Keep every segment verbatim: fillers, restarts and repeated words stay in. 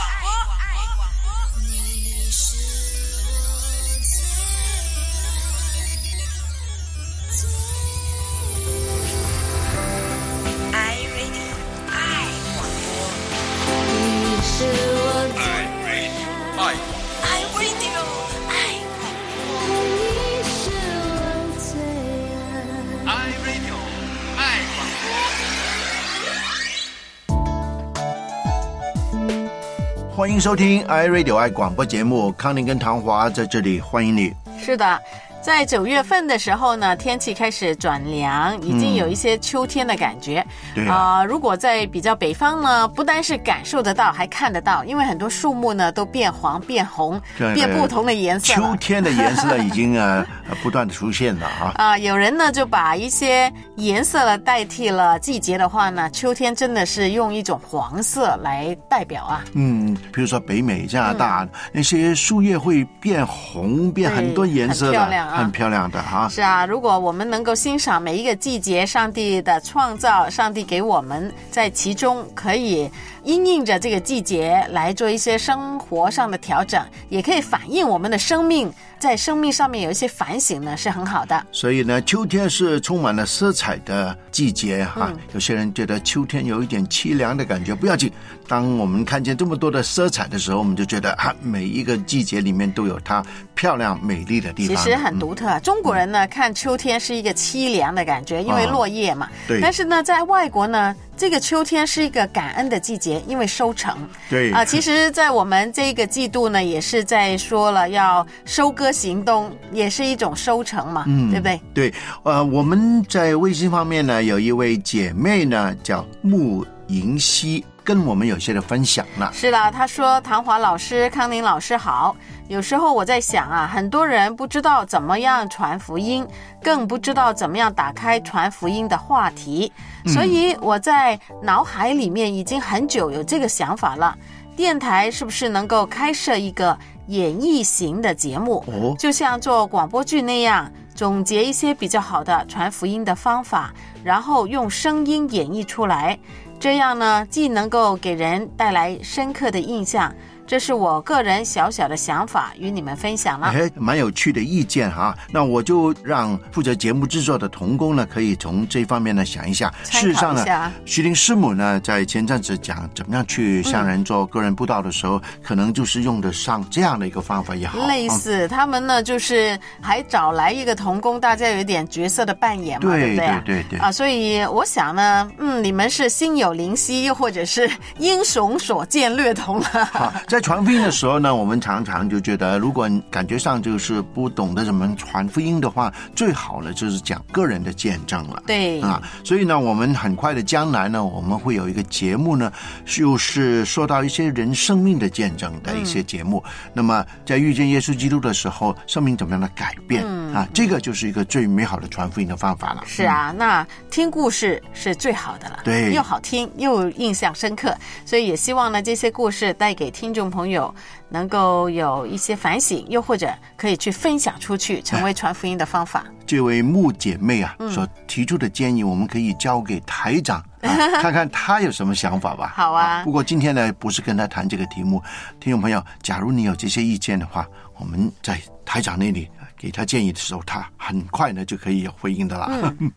欢迎收听 iRadio 爱广播节目，康宁跟唐华在这里欢迎你。 是的，在九月份的时候呢，天气开始转凉，已经有一些秋天的感觉。 对啊、 呃，如果在比较北方呢，不单是感受得到，还看得到，因为很多树木呢都变黄、变红、变不同的颜色了。 秋天的颜色已经呃不断的出现了啊。 啊、呃，有人呢就把一些颜色了代替了季节的话呢，秋天真的是用一种黄色来代表啊。 嗯，比如说北美、加拿大、嗯、那些树叶会变红，变很多颜色的， 很漂亮啊， 很漂亮的啊。 是啊，如果我们能够欣赏每一个季节上帝的创造，上帝给我们在其中可以因应着这个季节来做一些生活上的调整，也可以反映我们的生命，在生命上面有一些反省呢，是很好的。 所以呢，秋天是充满了色彩的季节哈、嗯。有些人觉得秋天有一点凄凉的感觉，不要紧。当我们看见这么多的色彩的时候，我们就觉得啊，每一个季节里面都有它漂亮美丽的地方， 其实很独特、嗯、中国人呢看秋天是一个凄凉的感觉，因为落叶嘛、哦、 对。 但是呢在外国呢，这个秋天是一个感恩的季节，因为收成。 对啊、呃，其实在我们这个季度呢也是在说了要收割行动，也是一种收成嘛，嗯，对不对？ 对，呃，我们在微信方面呢有一位姐妹呢叫穆银溪，跟我们有些的分享了。 是啦，她说唐华老师、康宁老师好，有时候我在想啊，很多人不知道怎么样传福音，更不知道怎么样打开传福音的话题，所以我在脑海里面已经很久有这个想法了，电台是不是能够开设一个演绎型的节目、哦、就像做广播剧那样，总结一些比较好的传福音的方法，然后用声音演绎出来，这样呢既能够给人带来深刻的印象，这是我个人小小的想法，与你们分享了。 哎，蛮有趣的意见哈。那我就让负责节目制作的同工呢，可以从这方面呢想一下。 参考一下。 事实上呢，徐林师母呢在前阵子讲怎么样去向人做个人布道的时候、嗯，可能就是用得上这样的一个方法也好。 类似、嗯、他们呢就是还找来一个同工，大家有一点角色的扮演嘛， 对, 对不对？ 对对对啊，所以我想呢，嗯，你们是心有灵犀，又或者是英雄所见略同了。 好，在传福音的时候呢，我们常常就觉得，如果感觉上就是不懂得怎么传福音的话，最好呢就是讲个人的见证了。 对啊，所以呢，我们很快的将来呢，我们会有一个节目呢，就是说到一些人生命的见证的一些节目。嗯、那么在遇见耶稣基督的时候，生命怎么样的改变、嗯、啊？这个就是一个最美好的传福音的方法了。 是啊，嗯、那听故事是最好的了， 对， 又好听又印象深刻，所以也希望呢这些故事带给听众朋友能够有一些反省，又或者可以去分享出去，成为传福音的方法。 这位穆姐妹啊、嗯、所提出的建议，我们可以交给台长、啊、看看他有什么想法吧。 好啊, 啊不过今天呢不是跟他谈这个题目，听众朋友，假如你有这些意见的话，我们在台长那里给他建议的时候，他很快呢就可以有回应的了。 嗯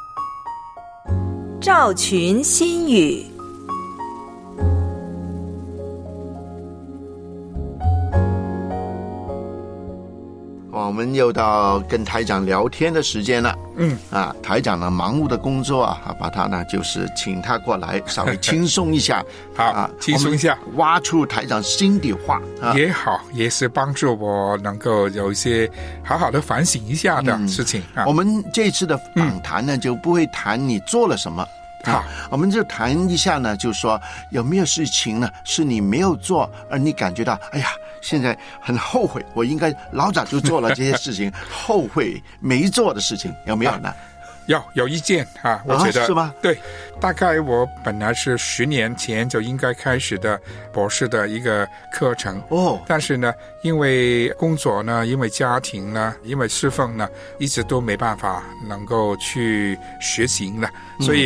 赵群心语。 我们又到跟台长聊天的时间了。嗯啊，台长呢忙碌的工作啊，把他呢就是请他过来稍微轻松一下。 好啊，轻松一下， 挖出台长心底话、啊、 也好，也是帮助我能够有一些好好的反省一下的事情、嗯啊、我们这次的访谈呢、嗯、就不会谈你做了什么。好、啊，我们就谈一下呢，就是说有没有事情呢是你没有做，而你感觉到哎呀现在很后悔，我应该老早就做了这些事情后悔没做的事情，有没有呢？ 有有意见啊，我觉得、 啊、是吗？ 对，大概我本来是十年前就应该开始的博士的一个课程哦，但是呢，因为工作呢，因为家庭呢，因为侍奉呢，一直都没办法能够去实行了，所以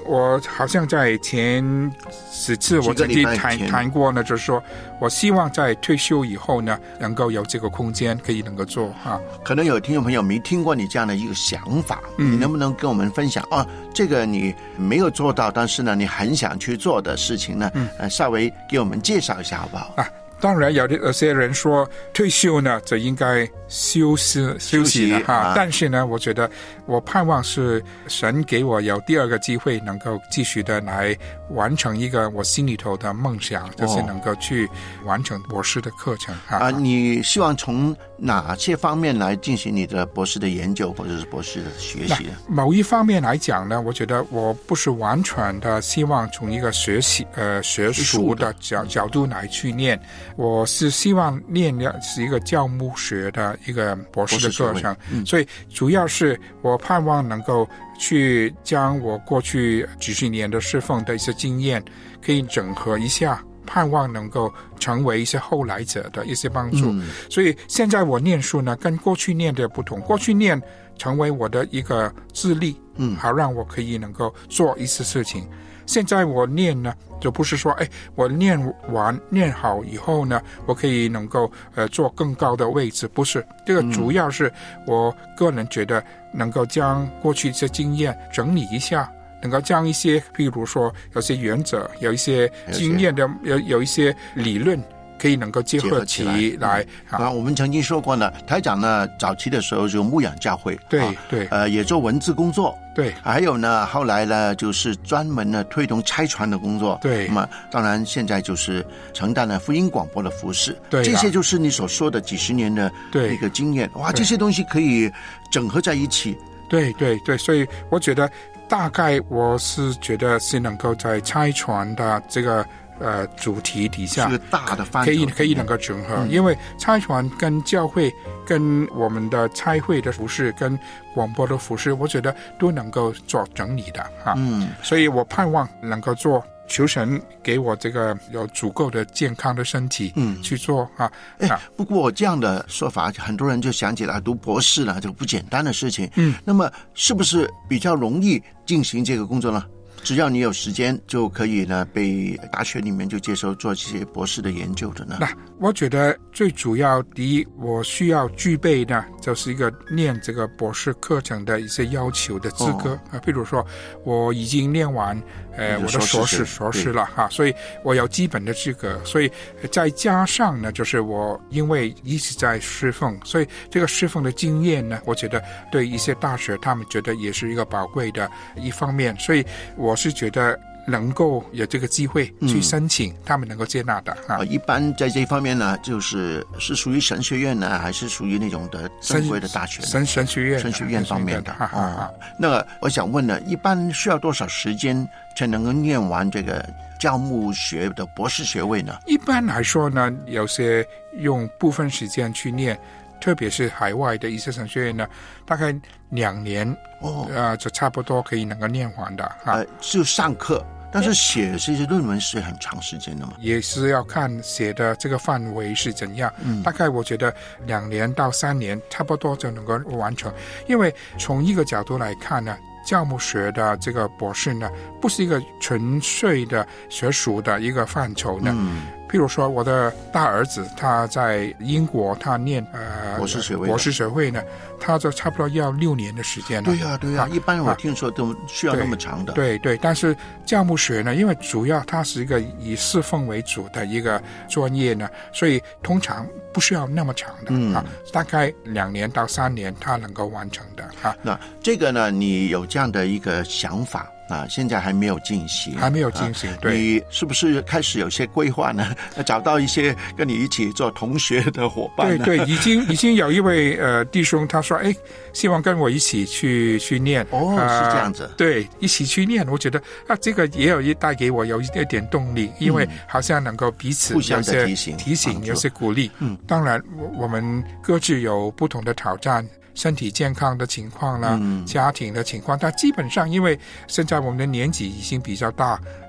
我好像在前几次我曾经谈谈过呢，就是说我希望在退休以后呢，能够有这个空间可以能够做啊。 可能有听众朋友没听过你这样的一个想法，嗯、你能不能跟我们分享啊？这个你没有做到，但是呢，你很想去做的事情呢，嗯、呃，稍微给我们介绍一下好不好？ 啊，当然有有些人说退休呢就应该休息休息了哈、啊，但是呢，我觉得我盼望是神给我有第二个机会，能够继续的来完成一个我心里头的梦想，就是能够去完成博士的课程哈。 啊，你希望从哪些方面来进行你的博士的研究或者是博士的学习？ 某一方面来讲呢，我觉得我不是完全的希望从一个学习呃学术的角角度来去念，我是希望念的是一个教牧学的一个博士的课程，嗯、所以主要是我盼望能够去将我过去几十年的侍奉的一些经验可以整合一下，盼望能够成为一些后来者的一些帮助、嗯、所以现在我念书呢跟过去念的不同，过去念成为我的一个自力，嗯，好让我可以能够做一些事情。现在我念呢就不是说哎，我念完念好以后呢我可以能够呃做更高的位置，不是，这个主要是我个人觉得能够将过去这经验整理一下，能够将一些譬如说有些原则，有一些经验的有有一些理论可以能够结合起来。 啊、嗯，我们曾经说过呢，台长呢早期的时候就牧养教会， 对、啊、对， 呃，也做文字工作， 对， 还有呢，后来呢就是专门呢推动差传的工作， 对， 那么当然现在就是承担了福音广播的服事， 对， 这些就是你所说的几十年的一个经验，哇，这些东西可以整合在一起， 对对对，所以我觉得大概我是觉得是能够在差传的这个呃，主题底下是个大的范畴， 可以可以能够整合、嗯，因为差传跟教会、跟我们的差会的服事、跟广播的服事，我觉得都能够做整理的哈。嗯，所以我盼望能够做，求神给我这个有足够的健康的身体，嗯，去做啊。 哎，不过这样的说法，很多人就想起来读博士了，这个不简单的事情。嗯，那么是不是比较容易进行这个工作呢？只要你有时间就可以呢，被大学里面就接受做这些博士的研究的呢。 那我觉得最主要第一，我需要具备的就是一个念这个博士课程的一些要求的资格啊、哦，比如说我已经念完呃我的硕士硕士了哈，所以我有基本的资格，所以再加上呢，就是我因为一直在侍奉，所以这个侍奉的经验呢，我觉得对一些大学他们觉得也是一个宝贵的一方面，所以我是觉得能够有这个机会去申请、嗯、他们能够接纳的啊。 一般在这一方面呢，就是是属于神学院呢，还是属于那种的正规的大学？ 神神学院， 神学院方面的。 哈哈哈。 那我想问呢，一般需要多少时间才能够念完这个教牧学的博士学位呢？ 一般来说呢，有些用部分时间去念。特别是海外的一些神学院呢，大概两年哦，呃，就差不多可以能够念完的啊。 呃，就上课，但是写这些论文是很长时间的嘛？ 也是要看写的这个范围是怎样。嗯，大概我觉得两年到三年差不多就能够完成。因为从一个角度来看呢，教牧学的这个博士呢，不是一个纯粹的学术的一个范畴呢。嗯。譬如说我的大儿子他在英国他念呃博士学位， 博士学位呢，他就差不多要六年的时间了。 对呀、啊、对呀、啊，一般我听说都需要那么长的。 对 对, 对，但是教牧学呢，因为主要它是一个以侍奉为主的一个专业呢，所以通常不需要那么长的、嗯、啊，大概两年到三年他能够完成的啊。 那这个呢，你有这样的一个想法啊，现在还没有进行， 还没有进行、啊。对， 你是不是开始有些规划呢？找到一些跟你一起做同学的伙伴呢？ 对对，已经已经有一位呃弟兄，他说，哎，希望跟我一起去去念。 哦，呃、是这样子。 对，一起去念，我觉得啊，这个也有一带给我有一点点动力，因为好像能够彼此互相的提醒、 提醒，有些鼓励。嗯，当然，我们各自有不同的挑战。身体健康的情况啦、嗯，家庭的情况，但基本上因为现在我们的年纪已经比较大，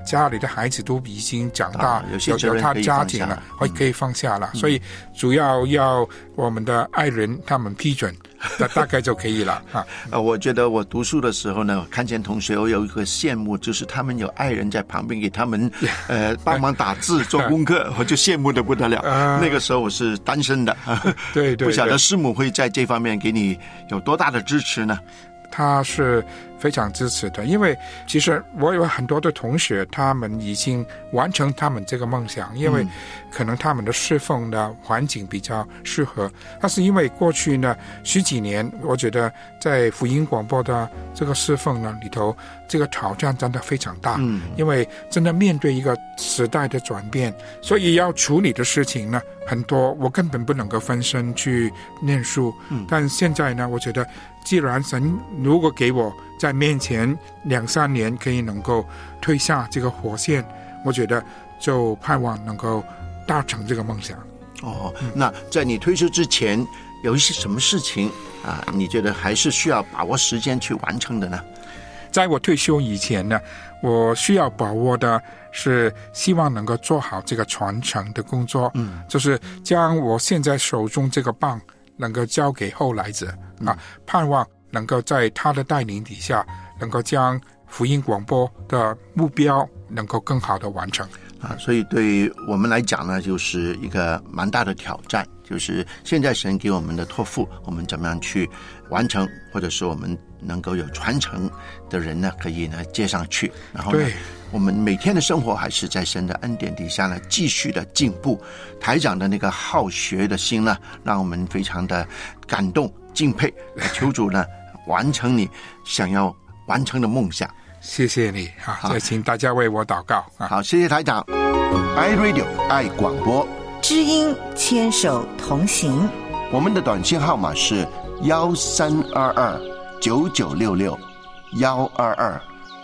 家里的孩子都已经长大， 啊、有些有有他家庭了，可以嗯、 可以放下了、嗯。所以主要要我们的爱人他们批准，那大概就可以了啊。 呃，我觉得我读书的时候呢，看见同学，我有一个羡慕，就是他们有爱人在旁边给他们呃帮忙打字做功课，我就羡慕的不得了。呃、那个时候我是单身的， 对 对, 对， 不晓得师母会在这方面给你有多大的支持呢？ 他是非常支持的，因为其实我有很多的同学，他们已经完成他们这个梦想，因为可能他们的侍奉的环境比较适合。但是因为过去呢十几年，我觉得在福音广播的这个侍奉呢里头，这个挑战真的非常大，嗯，因为真的面对一个时代的转变，所以要处理的事情呢很多，我根本不能够分身去念书。嗯，但现在呢，我觉得既然神如果给我在面前两三年可以能够推下这个火线，我觉得就盼望能够达成这个梦想。 哦，那在你退休之前有一些什么事情啊，你觉得还是需要把握时间去完成的呢？ 在我退休以前呢，我需要把握的是希望能够做好这个传承的工作，嗯，就是将我现在手中这个棒能够交给后来者、嗯、啊，盼望能够在他的带领底下，能够将福音广播的目标能够更好的完成啊。所以对我们来讲呢，就是一个蛮大的挑战，就是现在神给我们的托付，我们怎么样去完成，或者是我们能够有传承的人呢，可以呢接上去，然后呢我们每天的生活还是在神的恩典底下呢继续的进步。台长的那个好学的心呢，让我们非常的感动敬佩，求主呢完成你想要完成的梦想。 谢谢你啊，再请大家为我祷告、啊、 好，谢谢台长。 iRadio 爱广播， 知音牵手同行， 我们的短信号码是幺三二二九九六六幺二二。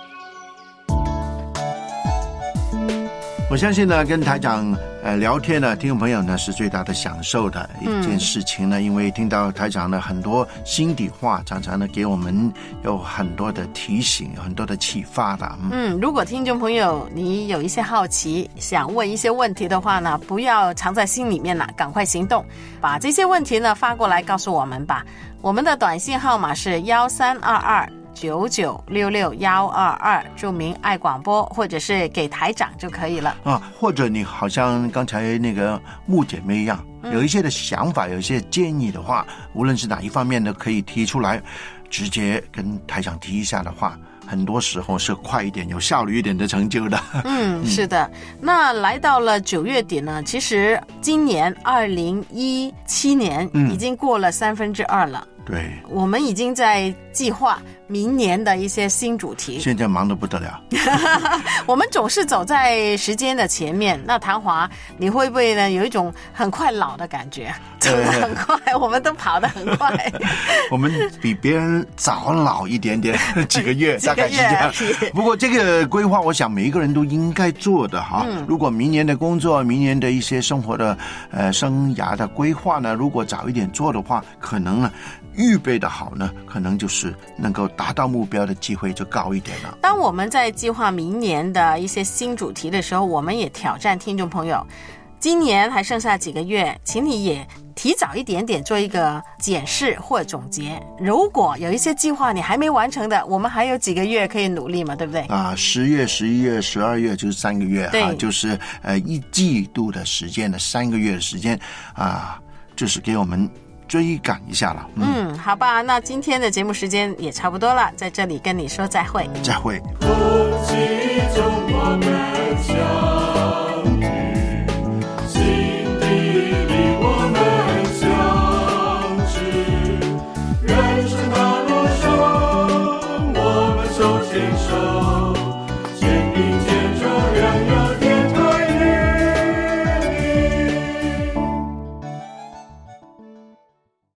我相信呢，跟台长呃聊天呢，听众朋友呢是最大的享受的一件事情呢、嗯，因为听到台长的很多心底话，常常呢给我们有很多的提醒，有很多的启发的。嗯, 嗯如果听众朋友你有一些好奇，想问一些问题的话呢，不要藏在心里面了，赶快行动，把这些问题呢发过来告诉我们吧。我们的短信号码是幺三二二九九六六幺二二，注明爱广播，或者是给台长就可以了啊。或者你好像刚才那个穆姐妹一样，有一些的想法，有一些建议的话，无论是哪一方面的，可以提出来，直接跟台长提一下的话，很多时候是快一点、有效率一点的成就的。 嗯，是的。那来到了九月底呢，其实今年二零一七年已经过了三分之二了。 对， 我们已经在计划明年的一些新主题， 现在忙得不得了。 我们总是走在时间的前面。那谭华，你会不会呢有一种很快老的感觉？走得很快、呃、我们都跑得很快。 我们比别人早老一点点，几个月大概是这样。不过这个规划我想每一个人都应该做的哈、嗯、如果明年的工作，明年的一些生活的呃生涯的规划呢，如果早一点做的话，可能呢预备的好呢，可能就是能够达到目标的机会就高一点了。 当我们在计划明年的一些新主题的时候，我们也挑战听众朋友，今年还剩下几个月，请你也提早一点点做一个检视或总结。如果有一些计划你还没完成的，我们还有几个月可以努力嘛，对不对？ 啊，十月、十一月、十二月就是三个月哈，就是呃一季度的时间的三个月的时间啊，就是给我们追赶一下了。 嗯, 嗯，好吧，那今天的节目时间也差不多了，在这里跟你说再会。 再会。 空气中我们相遇，心底里我们相知，人生的路上我们手牵手。